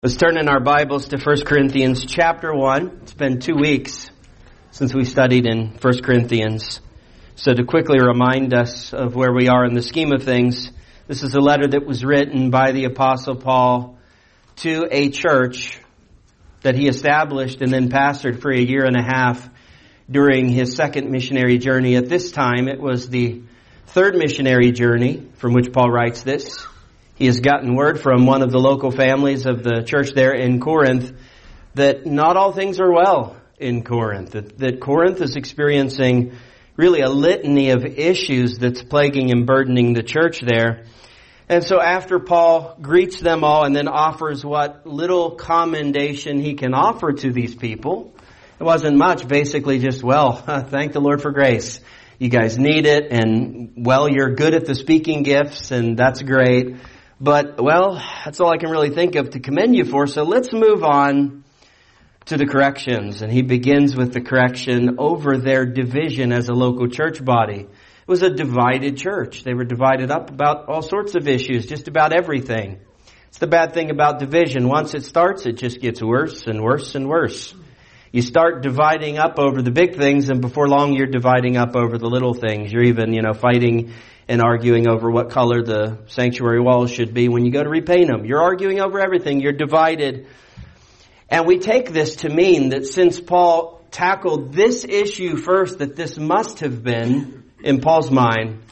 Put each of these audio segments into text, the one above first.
Let's turn in our Bibles to 1 Corinthians chapter 1. It's been 2 weeks since we studied in 1 Corinthians. So to quickly remind us of where we are in the scheme of things, this is a letter that was written by the Apostle Paul to a church that he established and then pastored for a year and a half during his second missionary journey. At this time, it was the third missionary journey from which Paul writes this. He has gotten word from one of the local families of the church there in Corinth that not all things are well in Corinth. That Corinth is experiencing really a litany of issues that's plaguing and burdening the church there. And so after Paul greets them all and then offers what little commendation he can offer to these people, it wasn't much, basically just, thank the Lord for grace. You guys need it, and, you're good at the speaking gifts, and that's great. But, that's all I can really think of to commend you for. So let's move on to the corrections. And he begins with the correction over their division as a local church body. It was a divided church. They were divided up about all sorts of issues, just about everything. It's the bad thing about division. Once it starts, it just gets worse and worse and worse. You start dividing up over the big things, and before long you're dividing up over the little things. You're even, fighting and arguing over what color the sanctuary walls should be when you go to repaint them. You're arguing over everything. You're divided. And we take this to mean that since Paul tackled this issue first, that this must have been, in Paul's mind,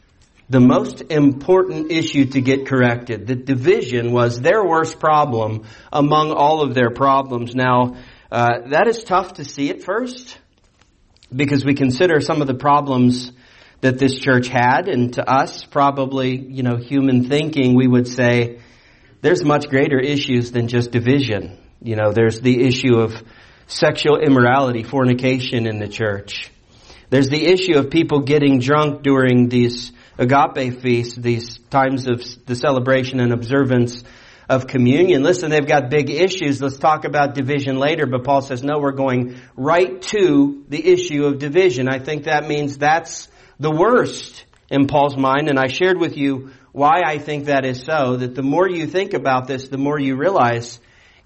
the most important issue to get corrected. That division was their worst problem among all of their problems. Now, that is tough to see at first, because we consider some of the problems that this church had, and to us, probably, human thinking, we would say, there's much greater issues than just division. There's the issue of sexual immorality, fornication in the church. There's the issue of people getting drunk during these agape feasts, these times of the celebration and observance of communion. Listen, they've got big issues. Let's talk about division later, but Paul says, no, we're going right to the issue of division. I think that means that's the worst in Paul's mind, and I shared with you why I think that is so, that the more you think about this, the more you realize,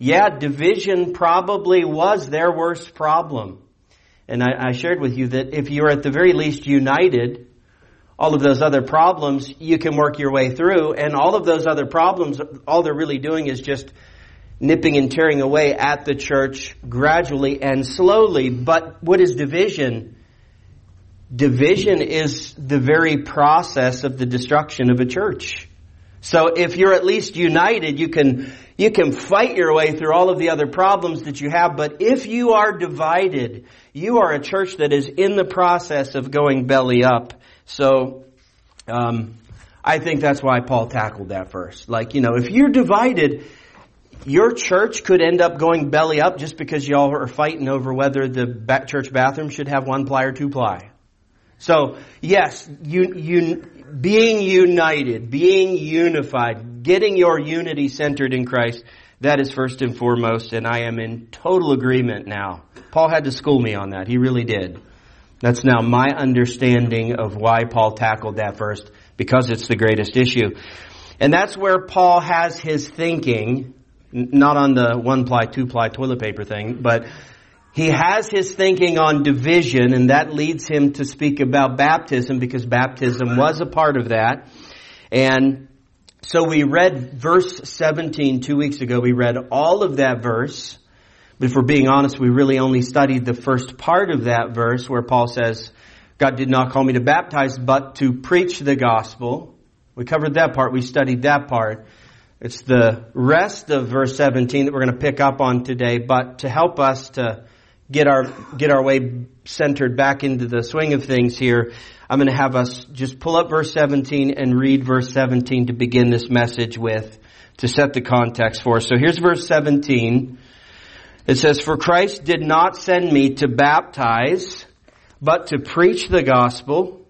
division probably was their worst problem. And I shared with you that if you're at the very least united, all of those other problems you can work your way through, and all of those other problems, all they're really doing is just nipping and tearing away at the church gradually and slowly. But what is division? Division is the very process of the destruction of a church. So if you're at least united, you can fight your way through all of the other problems that you have. But if you are divided, you are a church that is in the process of going belly up. So I think that's why Paul tackled that first. If you're divided, your church could end up going belly up just because y'all are fighting over whether the church bathroom should have 1-ply or 2-ply. So, yes, being united, being unified, getting your unity centered in Christ, that is first and foremost, and I am in total agreement now. Paul had to school me on that. He really did. That's now my understanding of why Paul tackled that first, because it's the greatest issue. And that's where Paul has his thinking, not on the 1-ply, 2-ply toilet paper thing, but he has his thinking on division, and that leads him to speak about baptism, because baptism was a part of that. And so we read verse 17 2 weeks ago. We read all of that verse. But if we're being honest, we really only studied the first part of that verse where Paul says, God did not call me to baptize, but to preach the gospel. We covered that part. We studied that part. It's the rest of verse 17 that we're going to pick up on today. But to help us to get our way centered back into the swing of things here, I'm going to have us just pull up verse 17 and read verse 17 to begin this message with, to set the context for us. So here's verse 17. It says, "For Christ did not send me to baptize, but to preach the gospel,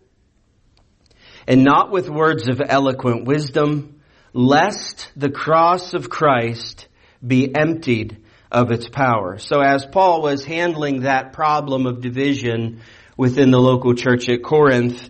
and not with words of eloquent wisdom, lest the cross of Christ be emptied of its power." So as Paul was handling that problem of division within the local church at Corinth,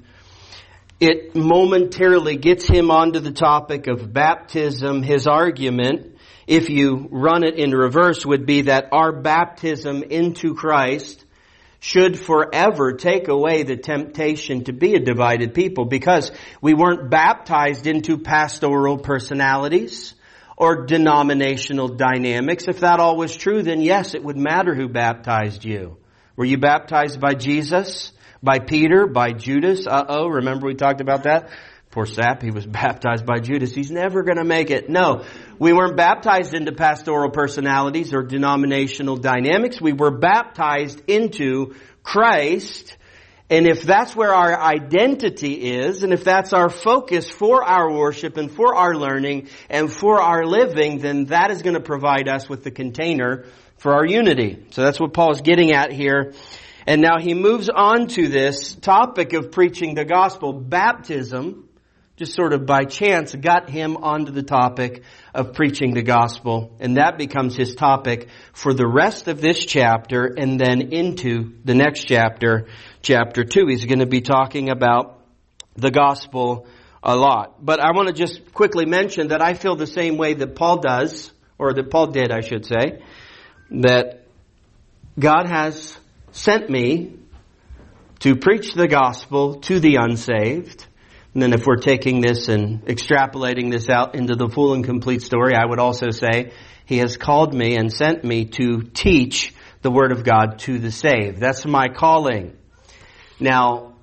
it momentarily gets him onto the topic of baptism. His argument if you run it in reverse, would be that our baptism into Christ should forever take away the temptation to be a divided people, because we weren't baptized into pastoral personalities or denominational dynamics. If that all was true, then yes, it would matter who baptized you. Were you baptized by Jesus, by Peter, by Judas? Remember we talked about that? Poor sap, he was baptized by Judas. He's never going to make it. No, we weren't baptized into pastoral personalities or denominational dynamics. We were baptized into Christ. And if that's where our identity is, and if that's our focus for our worship and for our learning and for our living, then that is going to provide us with the container for our unity. So that's what Paul's getting at here. And now he moves on to this topic of preaching the gospel. Baptism, just sort of by chance, got him onto the topic of preaching the gospel. And that becomes his topic for the rest of this chapter and then into the next chapter, chapter 2. He's going to be talking about the gospel a lot. But I want to just quickly mention that I feel the same way that Paul does, or that Paul did, I should say, that God has sent me to preach the gospel to the unsaved. And then if we're taking this and extrapolating this out into the full and complete story, I would also say He has called me and sent me to teach the Word of God to the saved. That's my calling. Now,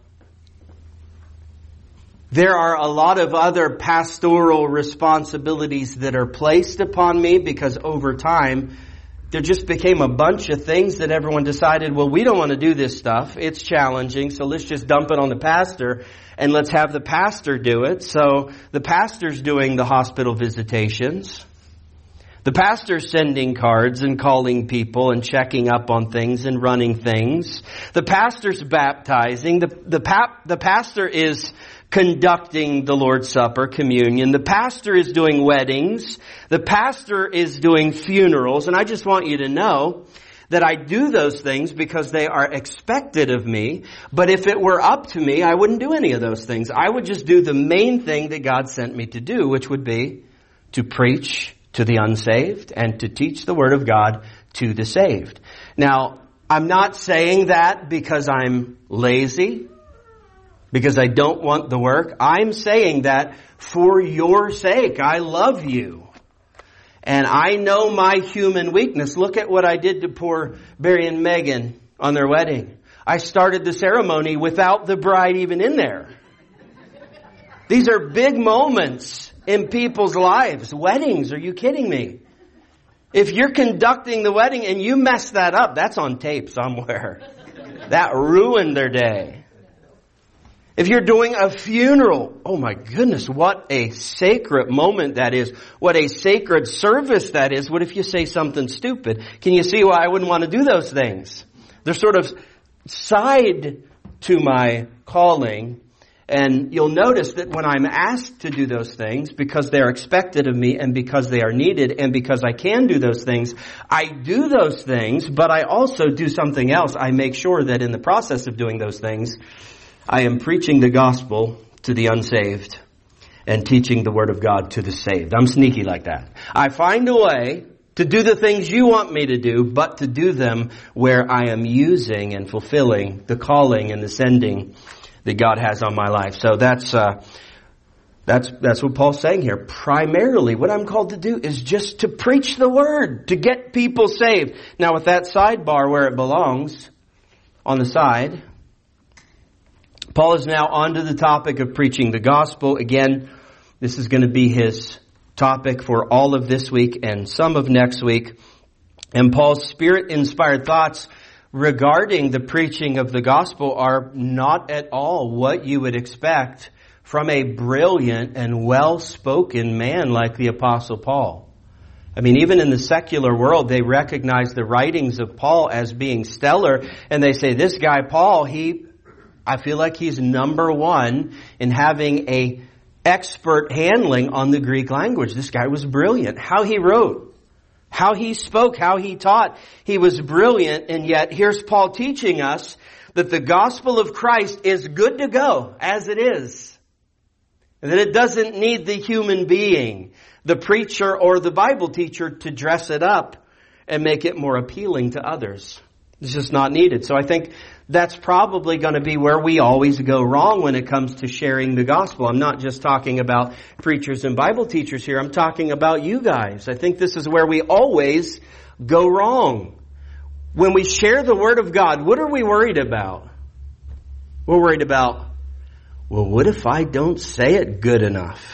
there are a lot of other pastoral responsibilities that are placed upon me because over time, there just became a bunch of things that everyone decided, well, we don't want to do this stuff. It's challenging, so let's just dump it on the pastor and let's have the pastor do it. So the pastor's doing the hospital visitations. The pastor's sending cards and calling people and checking up on things and running things. The pastor's baptizing. The pastor is conducting the Lord's Supper, communion. The pastor is doing weddings. The pastor is doing funerals. And I just want you to know that I do those things because they are expected of me. But if it were up to me, I wouldn't do any of those things. I would just do the main thing that God sent me to do, which would be to preach to the unsaved and to teach the Word of God to the saved. Now, I'm not saying that because I'm lazy, because I don't want the work. I'm saying that for your sake. I love you. And I know my human weakness. Look at what I did to poor Barry and Megan on their wedding. I started the ceremony without the bride even in there. These are big moments in people's lives. Weddings, are you kidding me? If you're conducting the wedding and you mess that up, that's on tape somewhere. That ruined their day. If you're doing a funeral, oh my goodness, what a sacred moment that is. What a sacred service that is. What if you say something stupid? Can you see why I wouldn't want to do those things? They're sort of side to my calling. And you'll notice that when I'm asked to do those things, because they're expected of me and because they are needed and because I can do those things, I do those things, but I also do something else. I make sure that in the process of doing those things, I am preaching the gospel to the unsaved and teaching the Word of God to the saved. I'm sneaky like that. I find a way to do the things you want me to do, but to do them where I am using and fulfilling the calling and the sending that God has on my life. So that's what Paul's saying here. Primarily, what I'm called to do is just to preach the Word, to get people saved. Now, with that sidebar where it belongs, on the side, Paul is now on to the topic of preaching the gospel. Again, this is going to be his topic for all of this week and some of next week. And Paul's Spirit-inspired thoughts regarding the preaching of the gospel are not at all what you would expect from a brilliant and well-spoken man like the Apostle Paul. I mean, even in the secular world, they recognize the writings of Paul as being stellar, and they say, this guy, Paul, I feel like he's number one in having a expert handling on the Greek language. This guy was brilliant. How he wrote, how he spoke, how he taught, he was brilliant. And yet here's Paul teaching us that the gospel of Christ is good to go as it is. And that it doesn't need the human being. the preacher or the Bible teacher to dress it up and make it more appealing to others. It's just not needed. So I think that's probably going to be where we always go wrong when it comes to sharing the gospel. I'm not just talking about preachers and Bible teachers here. I'm talking about you guys. I think this is where we always go wrong. When we share the Word of God, what are we worried about? We're worried about, well, what if I don't say it good enough?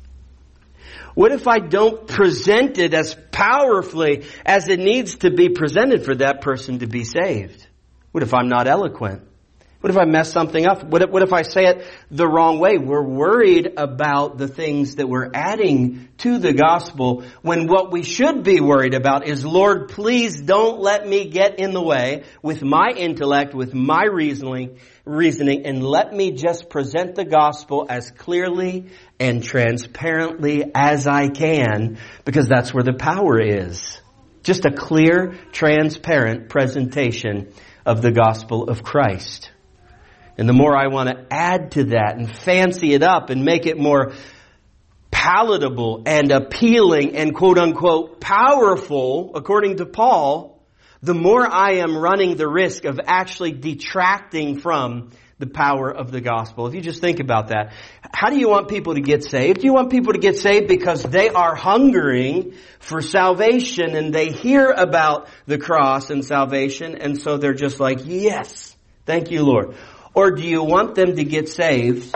What if I don't present it as powerfully as it needs to be presented for that person to be saved? What if I'm not eloquent? What if I mess something up? What if I say it the wrong way? We're worried about the things that we're adding to the gospel when what we should be worried about is, Lord, please don't let me get in the way with my intellect, with my reasoning, and let me just present the gospel as clearly and transparently as I can, because that's where the power is. Just a clear, transparent presentation of the gospel of Christ. And the more I want to add to that and fancy it up and make it more palatable and appealing and quote unquote powerful, according to Paul, the more I am running the risk of actually detracting from the power of the gospel. If you just think about that, how do you want people to get saved? Do you want people to get saved because they are hungering for salvation and they hear about the cross and salvation, and so they're just like, yes, thank you, Lord? Or do you want them to get saved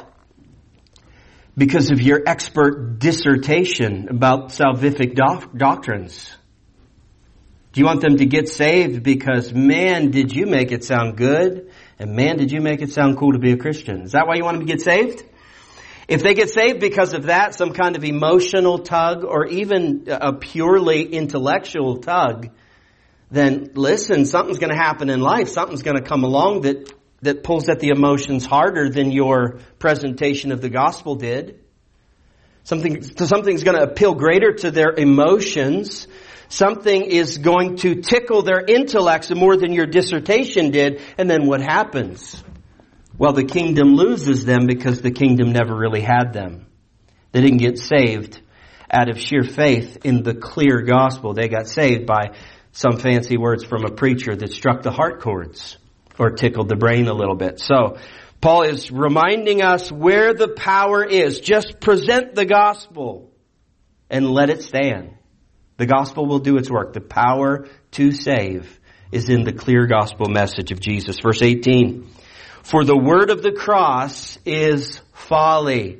because of your expert dissertation about salvific doctrines? Do you want them to get saved because, man, did you make it sound good? And man, did you make it sound cool to be a Christian? Is that why you want them to get saved? If they get saved because of that, some kind of emotional tug or even a purely intellectual tug, then listen, something's going to happen in life. Something's going to come along that pulls at the emotions harder than your presentation of the gospel did. Something's going to appeal greater to their emotions. Something is going to tickle their intellects more than your dissertation did. And then what happens? Well, the kingdom loses them because the kingdom never really had them. They didn't get saved out of sheer faith in the clear gospel. They got saved by some fancy words from a preacher that struck the heart chords or tickled the brain a little bit. So Paul is reminding us where the power is. Just present the gospel and let it stand. The gospel will do its work. The power to save is in the clear gospel message of Jesus. Verse 18. For the word of the cross is folly.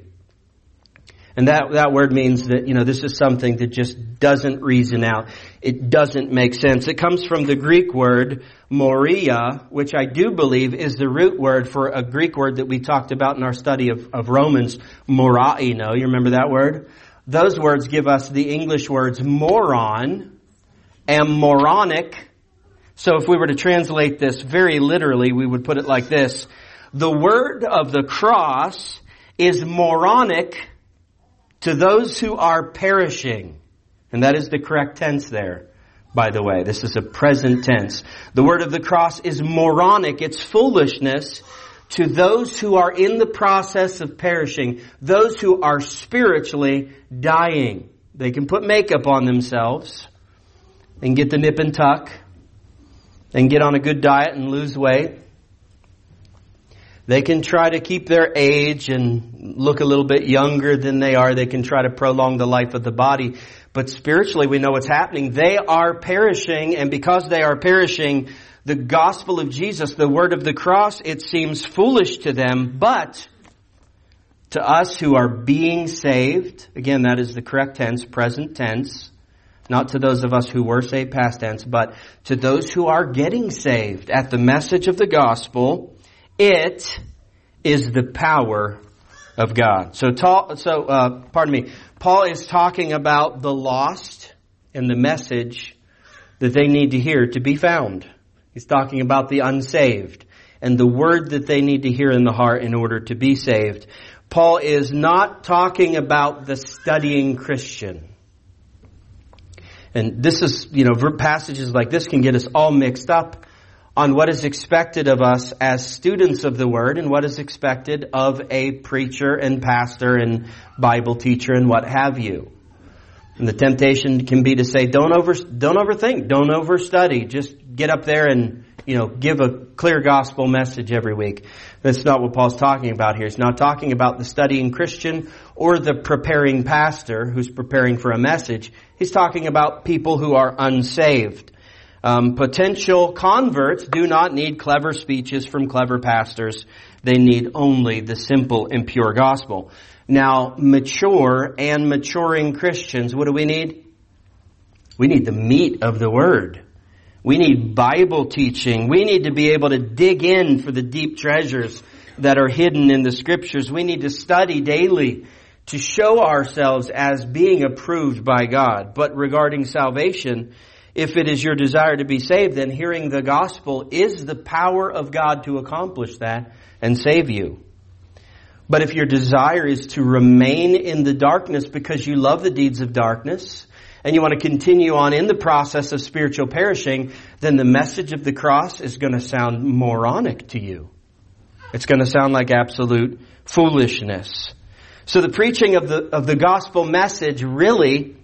And that word means that, this is something that just doesn't reason out. It doesn't make sense. It comes from the Greek word moria, which I do believe is the root word for a Greek word that we talked about in our study of Romans, moraino. You remember that word? Those words give us the English words moron and moronic. So if we were to translate this very literally, we would put it like this. The word of the cross is moronic to those who are perishing. And that is the correct tense there, by the way. This is a present tense. The word of the cross is moronic. It's foolishness to those who are in the process of perishing, those who are spiritually dying. They can put makeup on themselves and get the nip and tuck and get on a good diet and lose weight. They can try to keep their age and look a little bit younger than they are. They can try to prolong the life of the body. But spiritually, we know what's happening. They are perishing, and because they are perishing, the gospel of Jesus, the word of the cross, it seems foolish to them. But to us who are being saved, again, that is the correct tense, present tense, not to those of us who were saved, past tense, but to those who are getting saved at the message of the gospel, it is the power of God. Paul is talking about the lost and the message that they need to hear to be found. He's talking about the unsaved and the word that they need to hear in the heart in order to be saved. Paul is not talking about the studying Christian. And this is, passages like this can get us all mixed up on what is expected of us as students of the Word and what is expected of a preacher and pastor and Bible teacher and what have you. And the temptation can be to say, don't overthink, don't overstudy. Just get up there and, give a clear gospel message every week. That's not what Paul's talking about here. He's not talking about the studying Christian or the preparing pastor who's preparing for a message. He's talking about people who are unsaved. Potential converts do not need clever speeches from clever pastors. They need only the simple and pure gospel. Now, mature and maturing Christians, what do we need? We need the meat of the Word. We need Bible teaching. We need to be able to dig in for the deep treasures that are hidden in the Scriptures. We need to study daily to show ourselves as being approved by God. But regarding salvation, if it is your desire to be saved, then hearing the gospel is the power of God to accomplish that and save you. But if your desire is to remain in the darkness because you love the deeds of darkness and you want to continue on in the process of spiritual perishing, then the message of the cross is going to sound moronic to you. It's going to sound like absolute foolishness. So the preaching of the gospel message really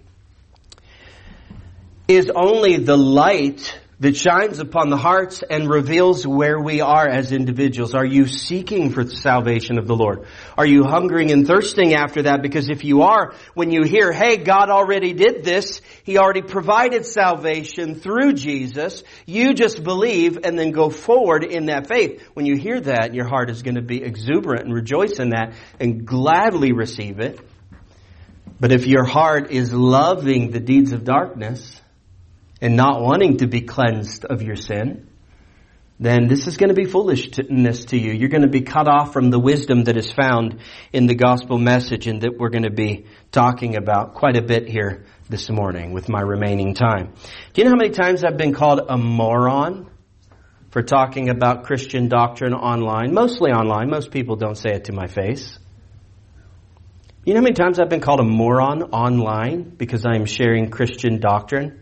is only the light that shines upon the hearts and reveals where we are as individuals. Are you seeking for the salvation of the Lord? Are you hungering and thirsting after that? Because if you are, when you hear, hey, God already did this, He already provided salvation through Jesus, you just believe and then go forward in that faith. When you hear that, your heart is going to be exuberant and rejoice in that and gladly receive it. But if your heart is loving the deeds of darkness and not wanting to be cleansed of your sin, then this is going to be foolishness to you. You're going to be cut off from the wisdom that is found in the gospel message and that we're going to be talking about quite a bit here this morning with my remaining time. Do you know how many times I've been called a moron for talking about Christian doctrine online? Mostly online. Most people don't say it to my face. You know how many times I've been called a moron online because I am sharing Christian doctrine?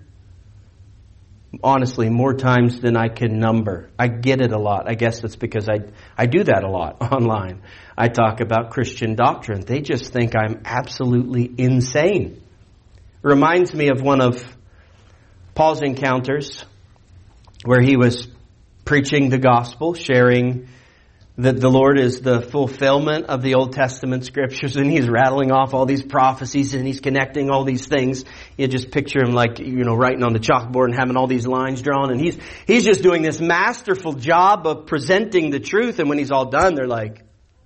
Honestly, more times than I can number. I get it a lot. I guess that's because I do that a lot online. I talk about Christian doctrine. They just think I'm absolutely insane. It reminds me of one of Paul's encounters where he was preaching the gospel, sharing that the Lord is the fulfillment of the Old Testament scriptures, and he's rattling off all these prophecies and he's connecting all these things. You just picture him like, writing on the chalkboard and having all these lines drawn, and he's just doing this masterful job of presenting the truth. And when he's all done, they're like,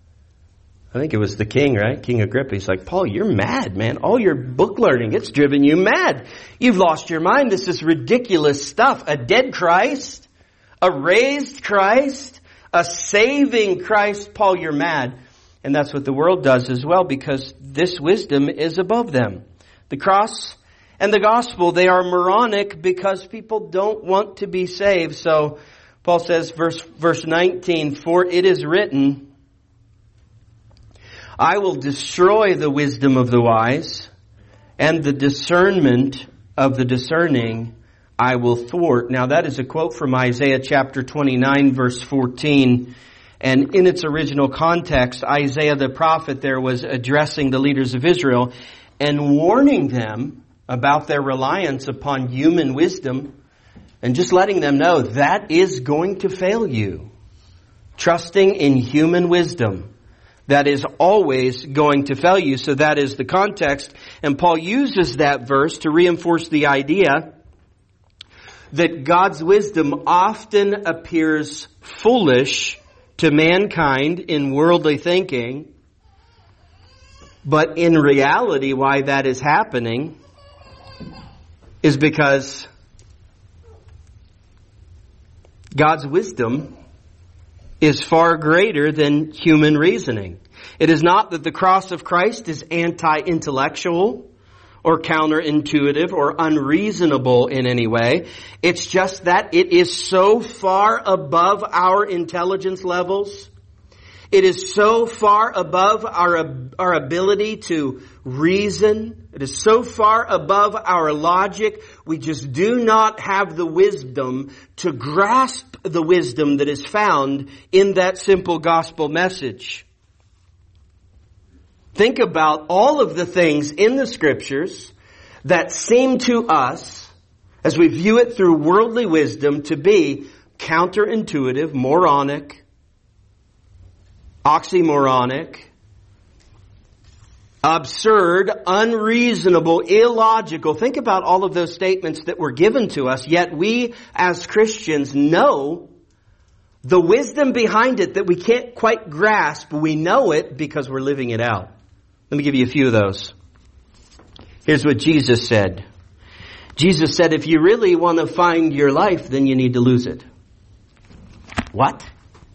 I think it was the king, right? King Agrippa. He's like, Paul, you're mad, man. All your book learning, it's driven you mad. You've lost your mind. This is ridiculous stuff. A dead Christ, a raised Christ, a saving Christ. Paul, you're mad. And that's what the world does as well, because this wisdom is above them. The cross and the gospel, they are moronic because people don't want to be saved. So Paul says, verse 19, for it is written, I will destroy the wisdom of the wise, and the discernment of the discerning I will thwart. Now that is a quote from Isaiah chapter 29 verse 14. And in its original context, Isaiah the prophet there was addressing the leaders of Israel and warning them about their reliance upon human wisdom and just letting them know that is going to fail you. Trusting in human wisdom, that is always going to fail you. So that is the context. And Paul uses that verse to reinforce the idea that God's wisdom often appears foolish to mankind in worldly thinking. But in reality, why that is happening is because God's wisdom is far greater than human reasoning. It is not that the cross of Christ is anti-intellectual or counterintuitive or unreasonable in any way. It's just that it is so far above our intelligence levels. It is so far above our ability to reason. It is so far above our logic. We just do not have the wisdom to grasp the wisdom that is found in that simple gospel message. Think about all of the things in the scriptures that seem to us, as we view it through worldly wisdom, to be counterintuitive, moronic, oxymoronic, absurd, unreasonable, illogical. Think about all of those statements that were given to us, yet we as Christians know the wisdom behind it that we can't quite grasp. We know it because we're living it out. Let me give you a few of those. Here's what Jesus said. Jesus said, if you really want to find your life, then you need to lose it. What?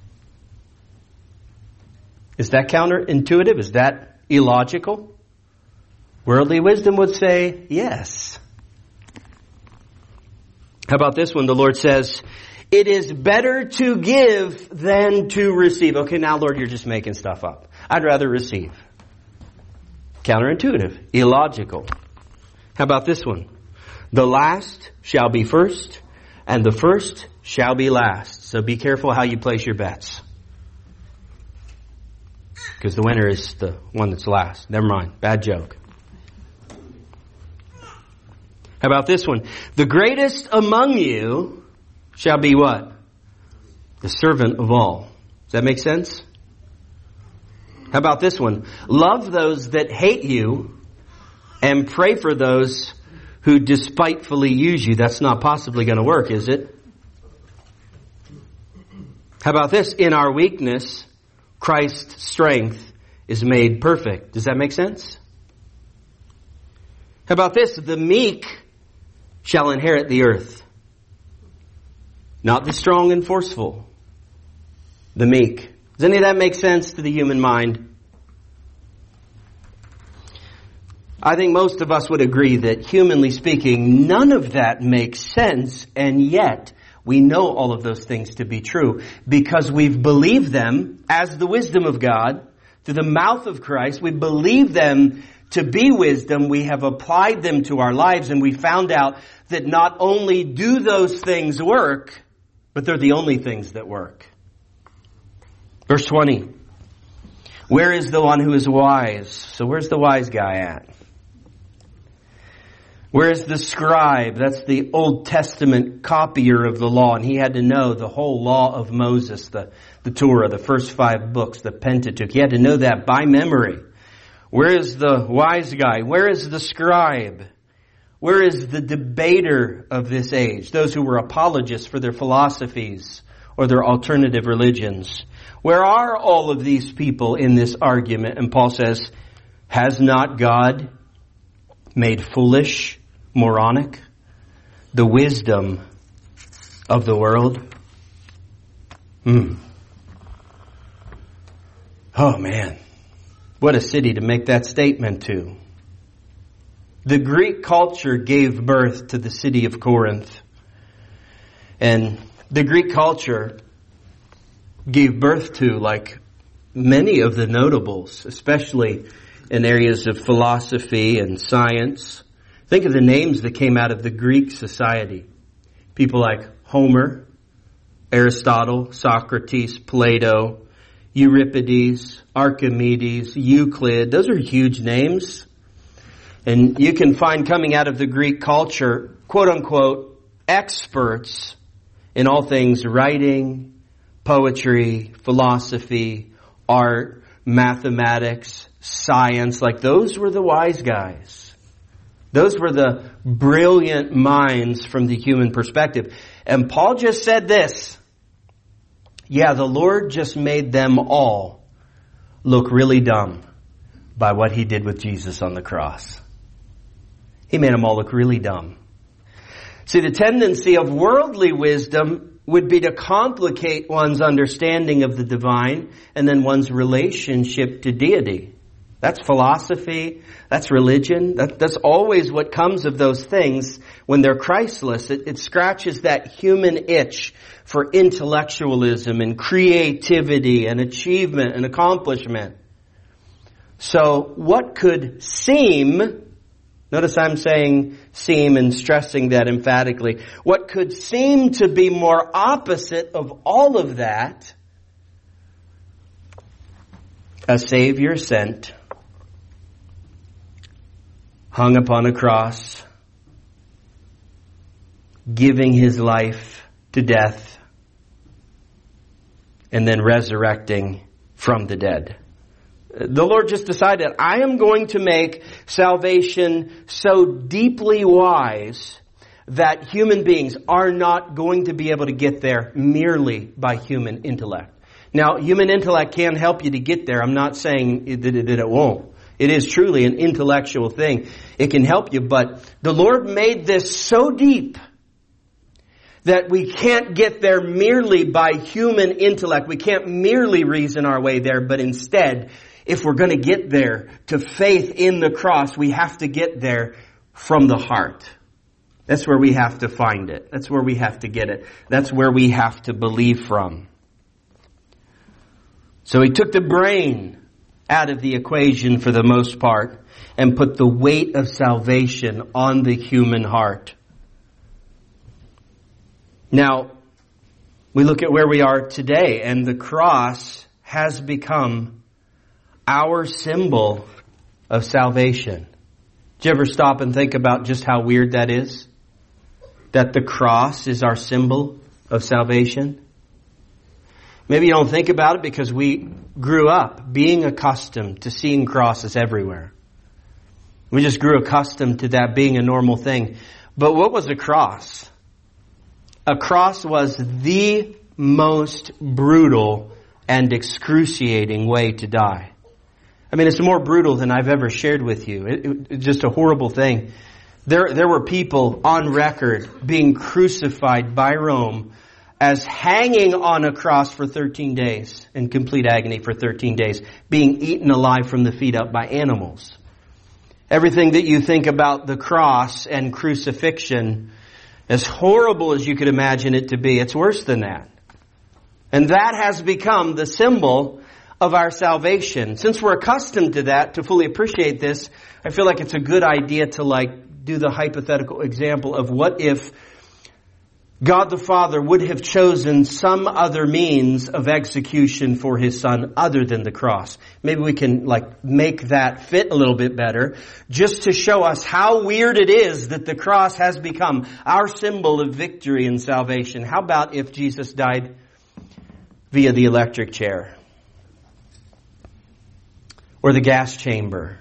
Is that counterintuitive? Is that illogical? Worldly wisdom would say yes. How about this one? The Lord says, it is better to give than to receive. Okay, now Lord, you're just making stuff up. I'd rather receive. Counterintuitive, illogical. How about this one? The last shall be first, and the first shall be last. So be careful how you place your bets. Because the winner is the one that's last. Never mind. Bad joke. How about this one? The greatest among you shall be what? The servant of all. Does that make sense? How about this one? Love those that hate you and pray for those who despitefully use you. That's not possibly going to work, is it? How about this? In our weakness, Christ's strength is made perfect. Does that make sense? How about this? The meek shall inherit the earth. Not the strong and forceful. The meek. Does any of that make sense to the human mind? I think most of us would agree that, humanly speaking, none of that makes sense, and yet we know all of those things to be true because we've believed them as the wisdom of God through the mouth of Christ. We believe them to be wisdom. We have applied them to our lives, and we found out that not only do those things work, but they're the only things that work. Verse 20. Where is the one who is wise? So where's the wise guy at? Where is the scribe? That's the Old Testament copier of the law. And he had to know the whole law of Moses, the Torah, the first 5 books, the Pentateuch. He had to know that by memory. Where is the wise guy? Where is the scribe? Where is the debater of this age? Those who were apologists for their philosophies or their alternative religions. Where are all of these people in this argument? And Paul says, has not God made foolish, moronic, the wisdom of the world? Oh man, what a city to make that statement to. The Greek culture gave birth to the city of Corinth. And the Greek culture gave birth to, like many of the notables, especially in areas of philosophy and science. Think of the names that came out of the Greek society. People like Homer, Aristotle, Socrates, Plato, Euripides, Archimedes, Euclid. Those are huge names. And you can find coming out of the Greek culture, quote unquote, experts in all things writing, poetry, philosophy, art, mathematics, science. Like those were the wise guys. Those were the brilliant minds from the human perspective. And Paul just said this. Yeah, the Lord just made them all look really dumb by what he did with Jesus on the cross. He made them all look really dumb. See, the tendency of worldly wisdom would be to complicate one's understanding of the divine and then one's relationship to deity. That's philosophy. That's religion. That's always what comes of those things when they're Christless. It scratches that human itch for intellectualism and creativity and achievement and accomplishment. So what could seem, notice I'm saying seem and stressing that emphatically, what could seem to be more opposite of all of that, a Savior sent, hung upon a cross, giving his life to death, and then resurrecting from the dead. The Lord just decided, I am going to make salvation so deeply wise that human beings are not going to be able to get there merely by human intellect. Now, human intellect can help you to get there. I'm not saying that it won't. It is truly an intellectual thing. It can help you, but the Lord made this so deep that we can't get there merely by human intellect. We can't merely reason our way there, but instead, if we're going to get there to faith in the cross, we have to get there from the heart. That's where we have to find it. That's where we have to get it. That's where we have to believe from. So he took the brain out of the equation for the most part and put the weight of salvation on the human heart. Now, we look at where we are today, and the cross has become our symbol of salvation. Did you ever stop and think about just how weird that is? That the cross is our symbol of salvation? Maybe you don't think about it because we grew up being accustomed to seeing crosses everywhere. We just grew accustomed to that being a normal thing. But what was a cross? A cross was the most brutal and excruciating way to die. I mean, it's more brutal than I've ever shared with you. It's just a horrible thing. There were people on record being crucified by Rome as hanging on a cross for 13 days, in complete agony for 13 days, being eaten alive from the feet up by animals. Everything that you think about the cross and crucifixion, as horrible as you could imagine it to be, it's worse than that. And that has become the symbol of our salvation. Since we're accustomed to that, to fully appreciate this, I feel like it's a good idea to do the hypothetical example of what if God the Father would have chosen some other means of execution for His Son other than the cross. Maybe we can make that fit a little bit better, just to show us how weird it is that the cross has become our symbol of victory and salvation. How about if Jesus died via the electric chair? Or the gas chamber?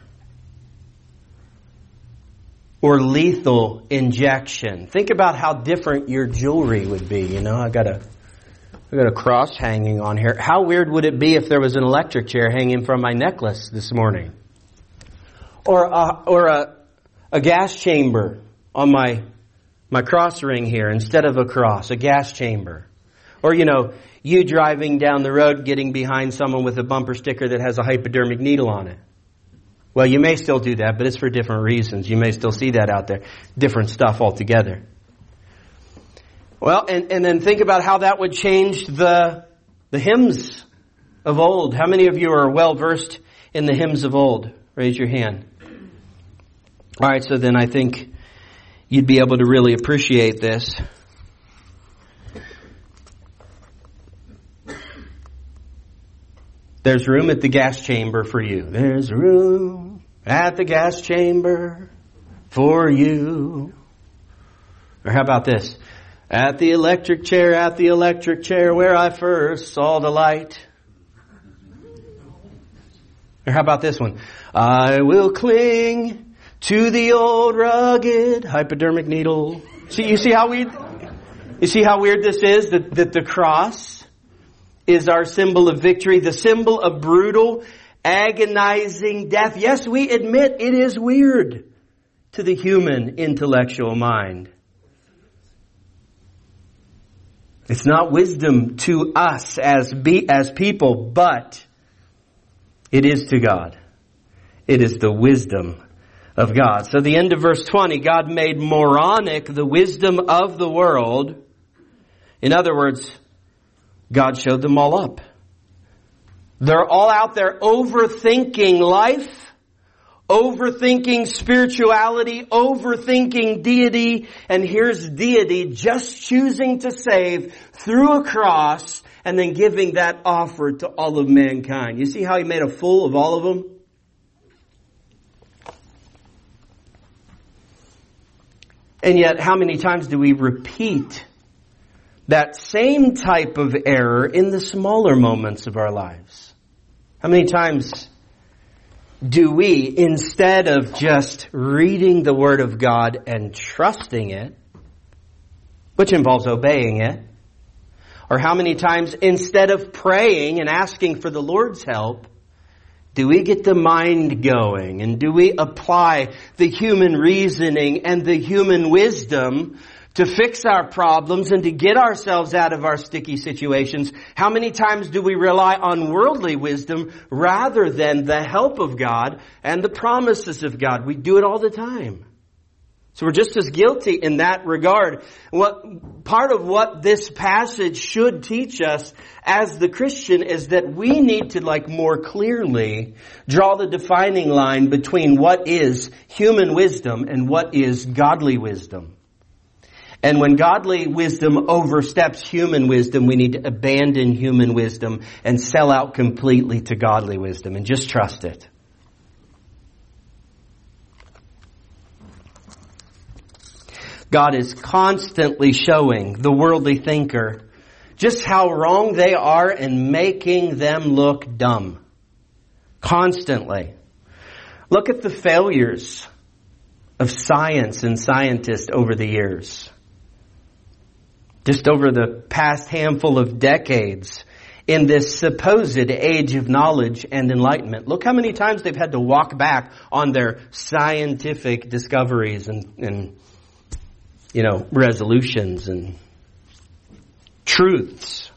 Or lethal injection. Think about how different your jewelry would be. I got a cross hanging on here. How weird would it be if there was an electric chair hanging from my necklace this morning? Or a gas chamber on my cross ring here instead of a cross, a gas chamber. Or, you driving down the road getting behind someone with a bumper sticker that has a hypodermic needle on it. Well, you may still do that, but it's for different reasons. You may still see that out there. Different stuff altogether. Well, and then think about how that would change the hymns of old. How many of you are well versed in the hymns of old? Raise your hand. All right, so then I think you'd be able to really appreciate this. There's room at the gas chamber for you. There's room at the gas chamber for you. Or how about this? At the electric chair where I first saw the light. Or how about this one? I will cling to the old rugged hypodermic needle. You see how weird this is? That the cross is our symbol of victory, the symbol of brutal, agonizing death. Yes, we admit it is weird to the human intellectual mind. It's not wisdom to us as people, but it is to God. It is the wisdom of God. So the end of verse 20, God made moronic the wisdom of the world. In other words, God showed them all up. They're all out there overthinking life, overthinking spirituality, overthinking deity, and here's deity just choosing to save through a cross and then giving that offer to all of mankind. You see how He made a fool of all of them? And yet, how many times do we repeat that same type of error in the smaller moments of our lives? How many times do we, instead of just reading the Word of God and trusting it, which involves obeying it, or how many times instead of praying and asking for the Lord's help, do we get the mind going and do we apply the human reasoning and the human wisdom to fix our problems and to get ourselves out of our sticky situations? How many times do we rely on worldly wisdom rather than the help of God and the promises of God? We do it all the time. So we're just as guilty in that regard. Part of what this passage should teach us as the Christian is that we need to more clearly draw the defining line between what is human wisdom and what is godly wisdom. And when godly wisdom oversteps human wisdom, we need to abandon human wisdom and sell out completely to godly wisdom and just trust it. God is constantly showing the worldly thinker just how wrong they are and making them look dumb. Constantly. Look at the failures of science and scientists over the years. Just over the past handful of decades in this supposed age of knowledge and enlightenment. Look how many times they've had to walk back on their scientific discoveries and resolutions and truths.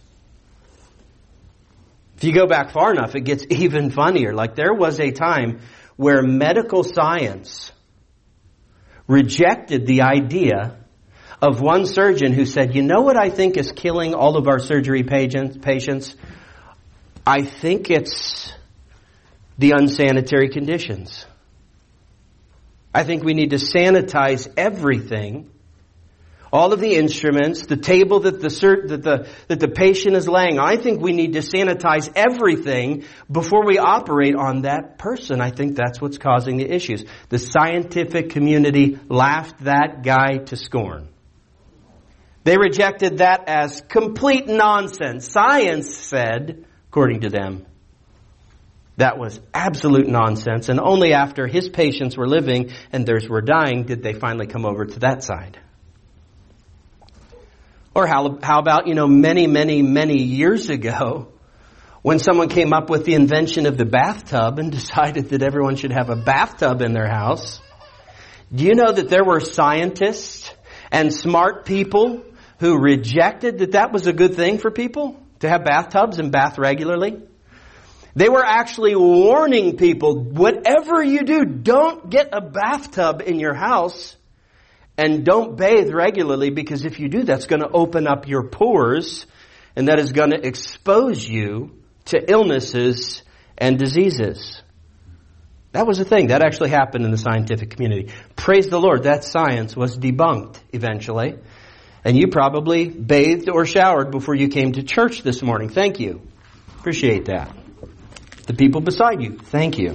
If you go back far enough, it gets even funnier. There was a time where medical science rejected the idea of one surgeon who said, you know what I think is killing all of our surgery patients? I think it's the unsanitary conditions. I think we need to sanitize everything. All of the instruments, the table that the patient is laying on. I think we need to sanitize everything before we operate on that person. I think that's what's causing the issues. The scientific community laughed that guy to scorn. They rejected that as complete nonsense. Science said, according to them, that was absolute nonsense. And only after his patients were living and theirs were dying did they finally come over to that side. Or how about, many years ago, when someone came up with the invention of the bathtub and decided that everyone should have a bathtub in their house. Do you know that there were scientists and smart people who rejected that was a good thing for people to have bathtubs and bath regularly? They were actually warning people, whatever you do, don't get a bathtub in your house. And don't bathe regularly, because if you do, that's going to open up your pores and that is going to expose you to illnesses and diseases. That was a thing. That actually happened in the scientific community. Praise the Lord, that science was debunked eventually. And you probably bathed or showered before you came to church this morning. Thank you. Appreciate that. The people beside you, thank you.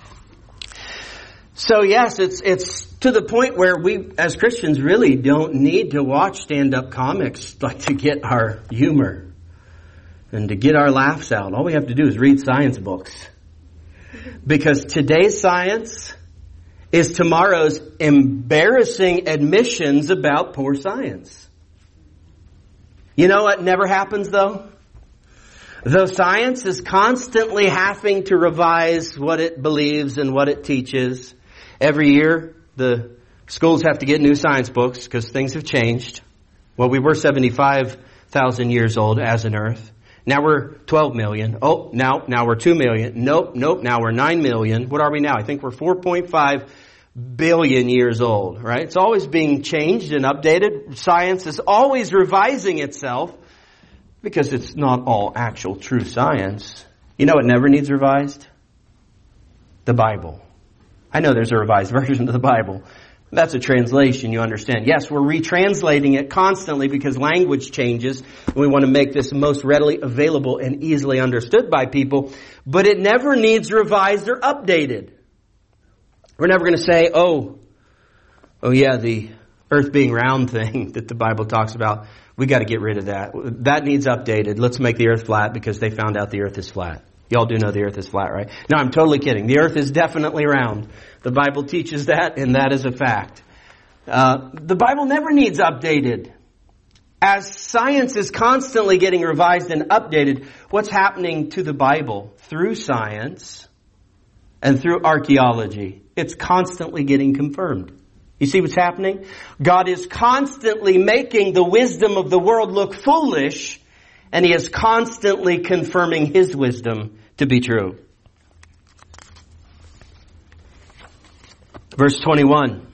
So yes, it's to the point where we, as Christians, really don't need to watch stand-up comics to get our humor and to get our laughs out. All we have to do is read science books. Because today's science is tomorrow's embarrassing admissions about poor science. You know what never happens though? Though science is constantly having to revise what it believes and what it teaches, every year the schools have to get new science books because things have changed. Well, we were 75,000 years old as an earth. Now we're 12 million. Oh, now we're 2 million. Nope, now we're 9 million. What are we now? I think we're 4.5 billion years old, right? It's always being changed and updated. Science is always revising itself because it's not all actual true science. You know what never needs revised? The Bible. I know there's a revised version of the Bible. That's a translation, you understand. Yes, we're retranslating it constantly because language changes. We want to make this most readily available and easily understood by people. But it never needs revised or updated. We're never going to say, oh yeah, the earth being round thing that the Bible talks about, we got to get rid of that. That needs updated. Let's make the earth flat because they found out the earth is flat. Y'all do know the earth is flat, right? No, I'm totally kidding. The earth is definitely round. The Bible teaches that, and that is a fact. The Bible never needs updated. As science is constantly getting revised and updated, what's happening to the Bible through science and through archaeology? It's constantly getting confirmed. You see what's happening? God is constantly making the wisdom of the world look foolish, and He is constantly confirming His wisdom to be true. Verse 21.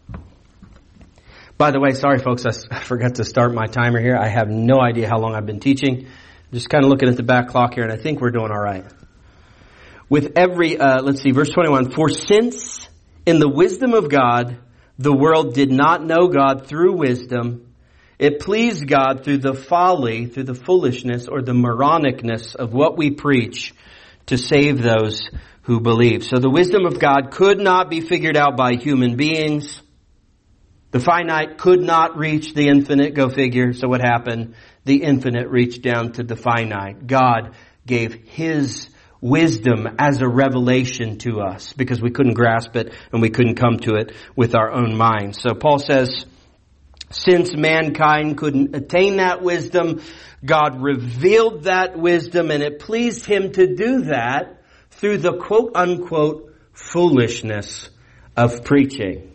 By the way, sorry folks, I forgot to start my timer here. I have no idea how long I've been teaching. Just kind of looking at the back clock here, and I think we're doing all right. With every, verse 21. For since in the wisdom of God, the world did not know God through wisdom, it pleased God through the folly, through the foolishness or the moronicness of what we preach to save those who believe. So the wisdom of God could not be figured out by human beings. The finite could not reach the infinite, go figure. So what happened? The infinite reached down to the finite. God gave His wisdom as a revelation to us because we couldn't grasp it and we couldn't come to it with our own minds. So Paul says, since mankind couldn't attain that wisdom, God revealed that wisdom, and it pleased Him to do that through the quote-unquote foolishness of preaching.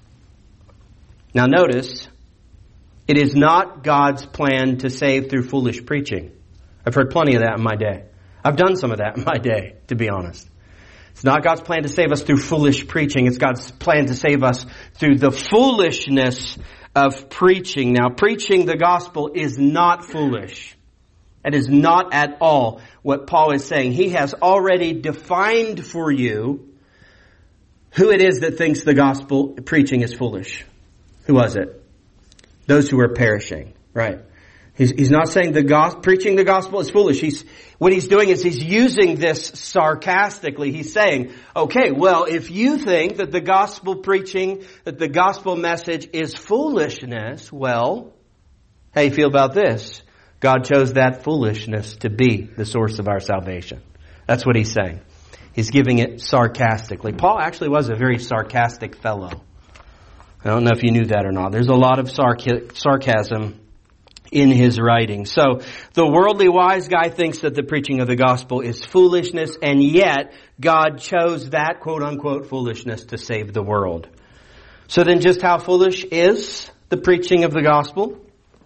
Now notice, it is not God's plan to save through foolish preaching. I've heard plenty of that in my day. I've done some of that in my day, to be honest. It's not God's plan to save us through foolish preaching. It's God's plan to save us through the foolishness of preaching. Now, preaching the gospel is not foolish. It is not at all what Paul is saying. He has already defined for you who it is that thinks the gospel preaching is foolish. Who was it? Those who are perishing, right? He's not saying preaching the gospel is foolish. What he's doing is he's using this sarcastically. He's saying, okay, well, if you think that the gospel preaching, that the gospel message is foolishness, well, how do you feel about this? God chose that foolishness to be the source of our salvation. That's what he's saying. He's giving it sarcastically. Paul actually was a very sarcastic fellow. I don't know if you knew that or not. There's a lot of sarcasm in his writing. So the worldly wise guy thinks that the preaching of the gospel is foolishness, and yet God chose that quote-unquote foolishness to save the world. So then just how foolish is the preaching of the gospel?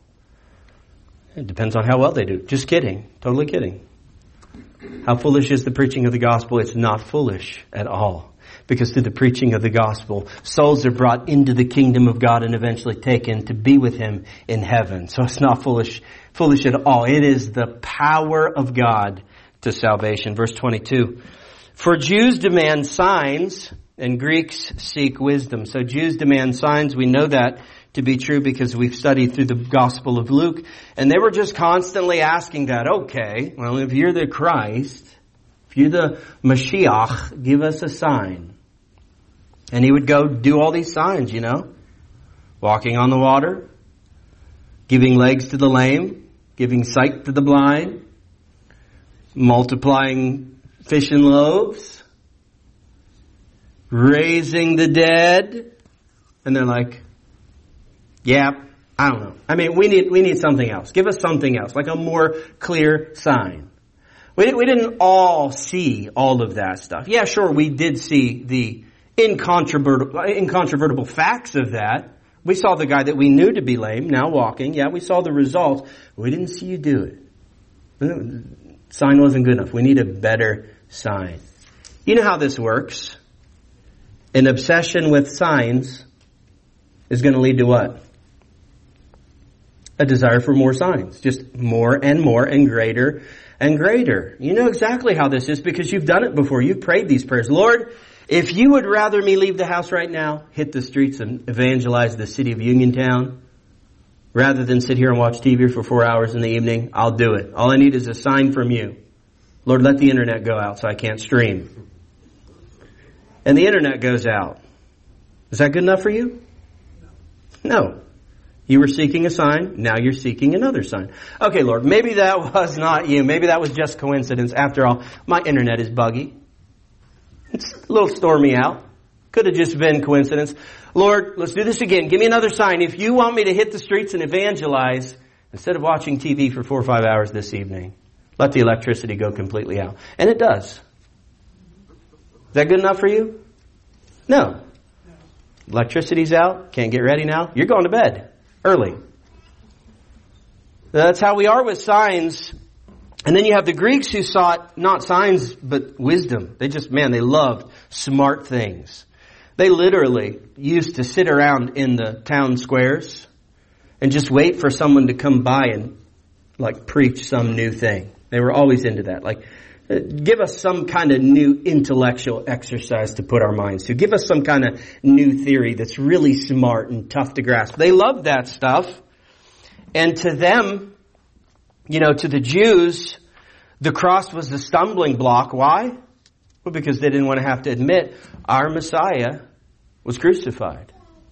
It depends on how well they do. Just kidding. Totally kidding. How foolish is the preaching of the gospel? It's not foolish at all. Because through the preaching of the gospel, souls are brought into the kingdom of God and eventually taken to be with Him in heaven. So it's not foolish at all. It is the power of God to salvation. Verse 22. For Jews demand signs and Greeks seek wisdom. So Jews demand signs. We know that to be true because we've studied through the Gospel of Luke. And they were just constantly asking that. Okay, well, if you're the Christ, if you're the Mashiach, give us a sign. And He would go do all these signs, walking on the water, giving legs to the lame, giving sight to the blind, multiplying fish and loaves, raising the dead. And they're like, yeah, I don't know. I mean, we need something else. Give us something else, like a more clear sign. We didn't all see all of that stuff. Yeah, sure, we did see the incontrovertible facts of that. We saw the guy that we knew to be lame, now walking. Yeah, we saw the results. We didn't see you do it. The sign wasn't good enough. We need a better sign. You know how this works. An obsession with signs is going to lead to what? A desire for more signs. Just more and more and greater and greater. You know exactly how this is because you've done it before. You've prayed these prayers. Lord, if you would rather me leave the house right now, hit the streets and evangelize the city of Uniontown, rather than sit here and watch TV for 4 hours in the evening, I'll do it. All I need is a sign from you. Lord, let the internet go out so I can't stream. And the internet goes out. Is that good enough for you? No. You were seeking a sign, now you're seeking another sign. Okay, Lord, maybe that was not you. Maybe that was just coincidence. After all, my internet is buggy. It's a little stormy out. Could have just been coincidence. Lord, let's do this again. Give me another sign. If you want me to hit the streets and evangelize, instead of watching TV for 4 or 5 hours this evening, let the electricity go completely out. And it does. Is that good enough for you? No. Electricity's out. Can't get ready now. You're going to bed early. That's how we are with signs. And then you have the Greeks who sought not signs, but wisdom. They loved smart things. They literally used to sit around in the town squares and just wait for someone to come by and preach some new thing. They were always into that. Give us some kind of new intellectual exercise to put our minds to. Give us some kind of new theory that's really smart and tough to grasp. They loved that stuff. And to them, to the Jews, the cross was the stumbling block. Why? Well, because they didn't want to have to admit our Messiah was crucified.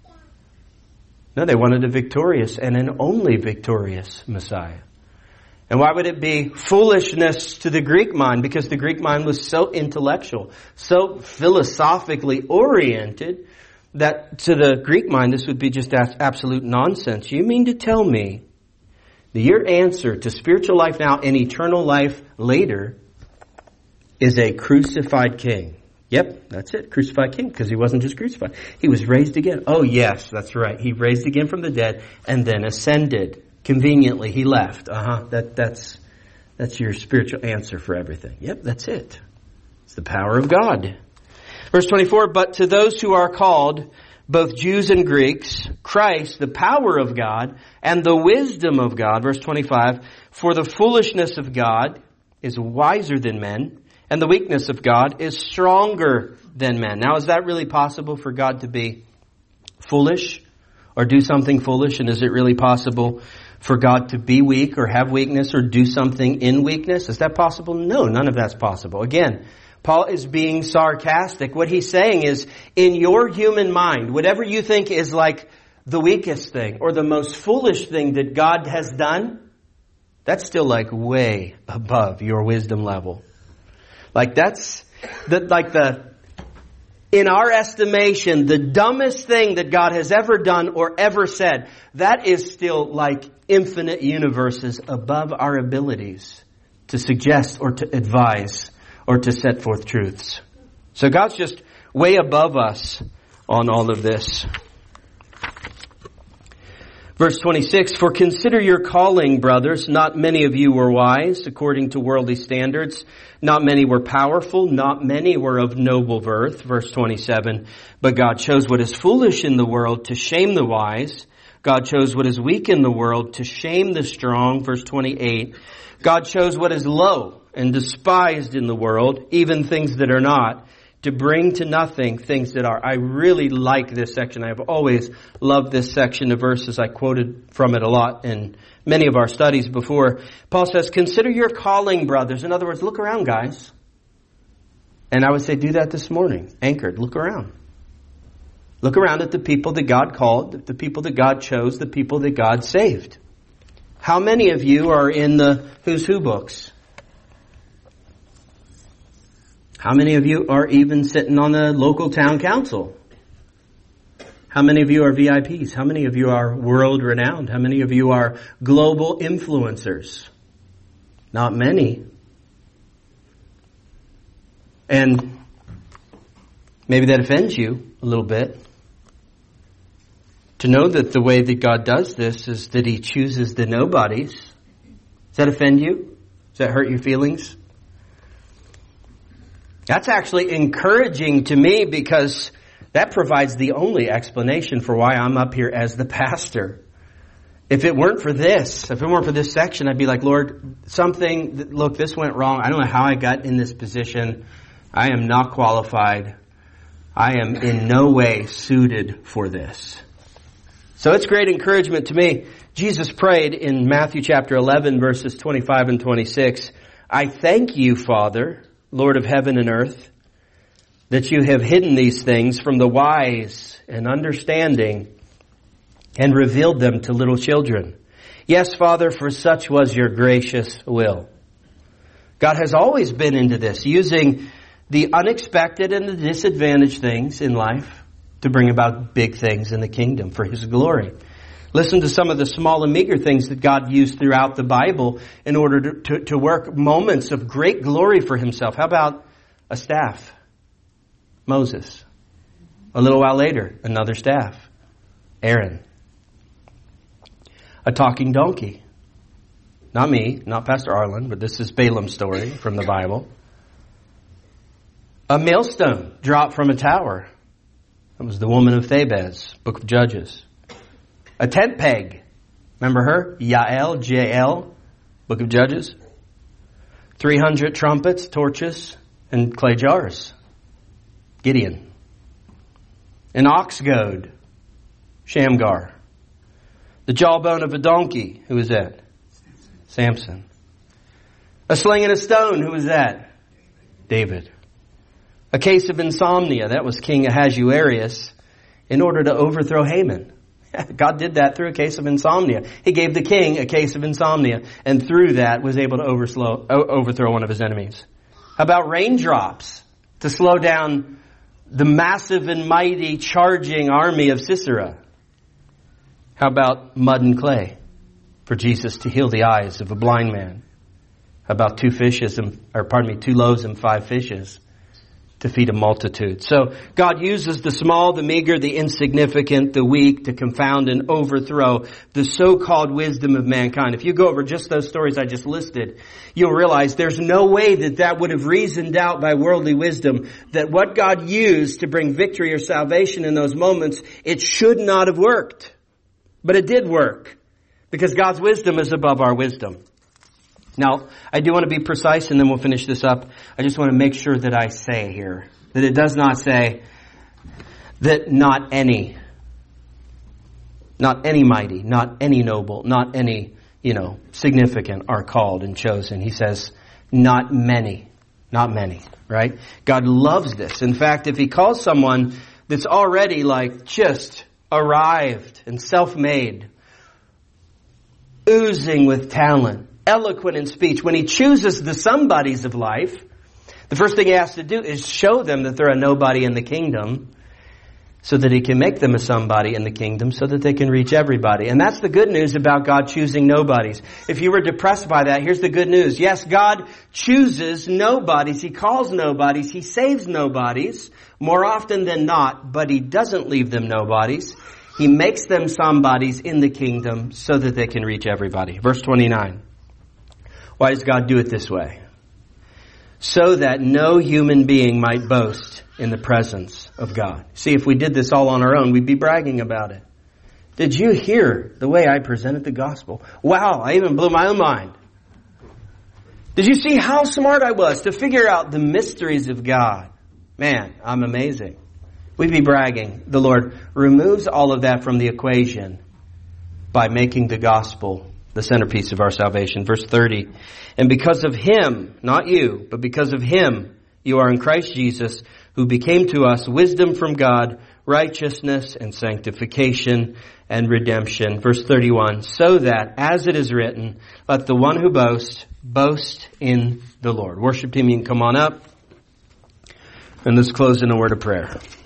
No, they wanted a victorious and an only victorious Messiah. And why would it be foolishness to the Greek mind? Because the Greek mind was so intellectual, so philosophically oriented, that to the Greek mind this would be just absolute nonsense. You mean to tell me that your answer to spiritual life now and eternal life later is a crucified king? Yep, that's it, crucified king, because he wasn't just crucified. He was raised again. Oh yes, that's right. He raised again from the dead and then ascended. Conveniently, he left. That's your spiritual answer for everything. Yep, that's it. It's the power of God. Verse 24, but to those who are called, both Jews and Greeks, Christ, the power of God, and the wisdom of God. Verse 25, for the foolishness of God is wiser than men, and the weakness of God is stronger than men. Now, is that really possible for God to be foolish or do something foolish? And is it really possible for God to be weak or have weakness or do something in weakness? Is that possible? No, none of that's possible. Again, Paul is being sarcastic. What he's saying is, in your human mind, whatever you think is like the weakest thing or the most foolish thing that God has done, that's still way above your wisdom level. In our estimation, the dumbest thing that God has ever done or ever said, that is still infinite universes above our abilities to suggest or to advise or to set forth truths. So God's just way above us on all of this. Verse 26, for consider your calling, brothers. Not many of you were wise according to worldly standards. Not many were powerful. Not many were of noble birth. Verse 27, but God chose what is foolish in the world to shame the wise. God chose what is weak in the world to shame the strong. Verse 28, God chose what is low and despised in the world, even things that are not, to bring to nothing things that are. I really like this section. I have always loved this section of verses. I quoted from it a lot in many of our studies before. Paul says, consider your calling, brothers. In other words, look around, guys. And I would say, do that this morning. Anchored, look around. Look around at the people that God called, the people that God chose, the people that God saved. How many of you are in the Who's Who books? How many of you are even sitting on the local town council? How many of you are VIPs? How many of you are world renowned? How many of you are global influencers? Not many. And maybe that offends you a little bit. To know that the way that God does this is that He chooses the nobodies. Does that offend you? Does that hurt your feelings? That's actually encouraging to me, because that provides the only explanation for why I'm up here as the pastor. If it weren't for this section, I'd be like, Lord, this went wrong. I don't know how I got in this position. I am not qualified. I am in no way suited for this. So it's great encouragement to me. Jesus prayed in Matthew chapter 11, verses 25 and 26, I thank you, Father, Lord of heaven and earth, that you have hidden these things from the wise and understanding and revealed them to little children. Yes, Father, for such was your gracious will. God has always been into this, using the unexpected and the disadvantaged things in life to bring about big things in the kingdom for His glory. Listen to some of the small and meager things that God used throughout the Bible in order to work moments of great glory for Himself. How about a staff? Moses. A little while later, another staff. Aaron. A talking donkey. Not me, not Pastor Arlen, but this is Balaam's story from the Bible. A millstone dropped from a tower. That was the woman of Thebez, Book of Judges. A tent peg. Remember her? Yael, J-L, Book of Judges. 300 trumpets, torches, and clay jars. Gideon. An ox goad. Shamgar. The jawbone of a donkey. Who is that? Samson. A sling and a stone. Who is that? David. A case of insomnia. That was King Ahasuerus in order to overthrow Haman. God did that through a case of insomnia. He gave the king a case of insomnia, and through that was able to overthrow one of his enemies. How about raindrops to slow down the massive and mighty charging army of Sisera? How about mud and clay for Jesus to heal the eyes of a blind man? How about 2 loaves and 5 fishes to feed a multitude? So God uses the small, the meager, the insignificant, the weak to confound and overthrow the so-called wisdom of mankind. If you go over just those stories I just listed, you'll realize there's no way that would have reasoned out by worldly wisdom that what God used to bring victory or salvation in those moments, it should not have worked. But it did work because God's wisdom is above our wisdom. Now, I do want to be precise and then we'll finish this up. I just want to make sure that I say here that it does not say that not any mighty, not any noble, not any, significant are called and chosen. He says not many, right? God loves this. In fact, if He calls someone that's already just arrived and self-made, oozing with talent, eloquent in speech, when He chooses the somebodies of life, the first thing He has to do is show them that they're a nobody in the kingdom so that He can make them a somebody in the kingdom so that they can reach everybody. And that's the good news about God choosing nobodies. If you were depressed by that, here's the good news. Yes, God chooses nobodies. He calls nobodies. He saves nobodies more often than not, but He doesn't leave them nobodies. He makes them somebodies in the kingdom so that they can reach everybody. Verse 29. Why does God do it this way? So that no human being might boast in the presence of God. See, if we did this all on our own, we'd be bragging about it. Did you hear the way I presented the gospel? Wow, I even blew my own mind. Did you see how smart I was to figure out the mysteries of God? Man, I'm amazing. We'd be bragging. The Lord removes all of that from the equation by making the gospel the centerpiece of our salvation. Verse 30. And because of Him, not you, but because of Him, you are in Christ Jesus, who became to us wisdom from God, righteousness and sanctification and redemption. Verse 31. So that, as it is written, let the one who boasts, boast in the Lord. Worship team, you can come on up. And let's close in a word of prayer.